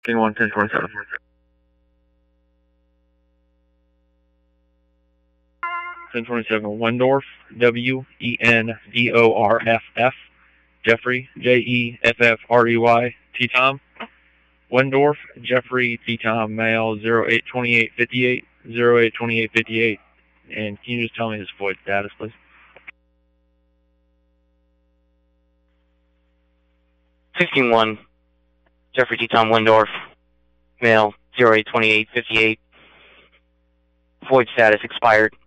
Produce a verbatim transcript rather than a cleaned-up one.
King one, ten twenty-seven. ten twenty-seven, Wendorf, W E N D O R F F, Jeffrey, J E F F R E Y, T-Tom. Wendorf, Jeffrey, T-Tom, male, zero eight twenty-eight fifty-eight, zero eight twenty-eight fifty-eight. And can you just tell me his void status, please? fifty-one, Jeffrey T-Tom Wendorf, male, zero eight twenty-eight fifty-eight. Void status expired.